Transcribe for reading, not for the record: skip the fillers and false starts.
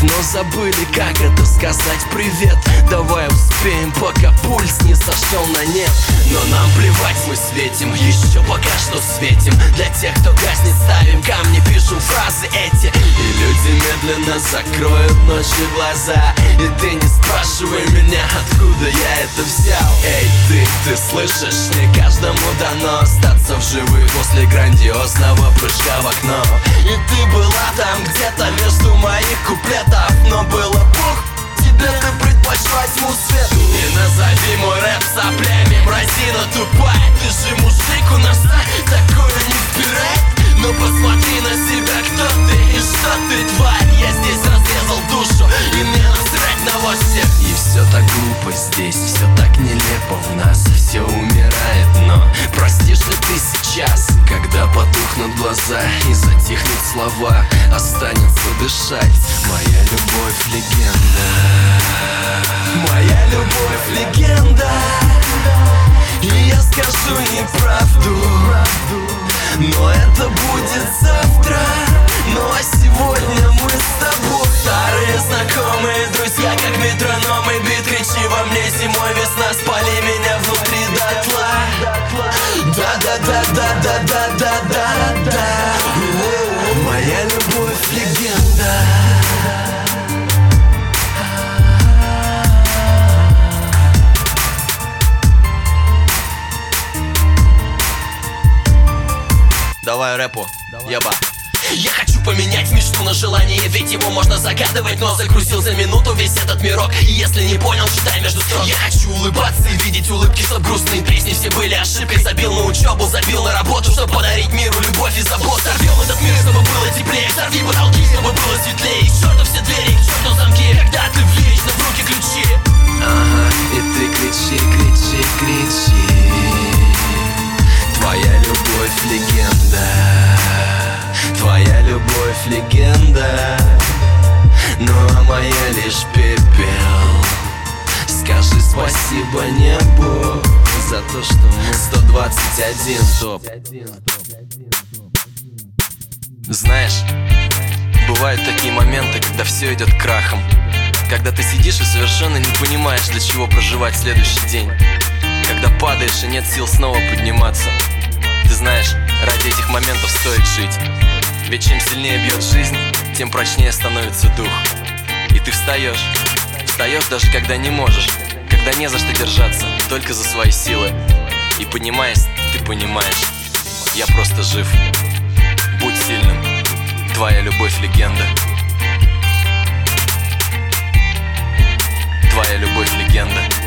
но забыли, как это сказать привет. Давай успеем, пока пульс не сошел на нет. Но нам плевать, мы светим, еще пока что светим. Для тех, кто гаснет, ставим камни, пишем фразы эти. И люди медленно закроют ночью глаза. И ты не спрашивай меня, откуда я это взял. Эй, ты слышишь, не каждому дано остаться в живых после грандиозного прыжка в окно. И ты была там где-то между моих куплетов, но было пух, тебе ты предпочла тьму свету. И назови мой рэп соплями, мразина тупая. Ты же мужик, у нас такое не впирает. Но посмотри на себя, кто ты и что ты, тварь. Я здесь разрезал душу, и мне насрать на вас всех. И все так глупо здесь, все так нелепо в нас. Все умирает, но простишь ли ты сейчас, когда потухнут глаза и затихнут слова, останется дышать моя любовь легенда. Моя любовь легенда. И я скажу неправду, но это будет завтра. Ну а сегодня мы с тобой старые знакомые друзья, как метрономы. Бит, кричи во мне зимой, весна, спали меня внутри дотла. Да-да-да-да-да-да-да-да. Моя любовь легенда. Давай рэпу, еба. Я хочу поменять мечту на желание, ведь его можно загадывать, но загрузил за минуту весь этот мирок. И если не понял, читай между строк. Я хочу улыбаться и видеть улыбки, чтоб грустные песни все были ошибкой. Забил на учебу, забил на работу, чтоб подарить миру любовь и заботу. Сорвем этот мир, чтобы было теплее, сорви потолки, чтобы было светлее. И к черту все двери, к черту замки, когда ты вечно в руки ключи. Ага, и ты кричи, кричи, кричи. Твоя любовь легенда. Твоя любовь легенда. Ну а моя лишь пепел. Скажи спасибо небу за то, что мы 121. Стоп. Знаешь, бывают такие моменты, когда все идет крахом. Когда ты сидишь и совершенно не понимаешь, для чего проживать следующий день. Когда падаешь и нет сил снова подниматься. Ты знаешь, ради этих моментов стоит жить. Ведь чем сильнее бьет жизнь, тем прочнее становится дух. И ты встаешь даже когда не можешь, когда не за что держаться, только за свои силы. И поднимаясь, ты понимаешь, я просто жив. Будь сильным, твоя любовь легенда. Твоя любовь легенда.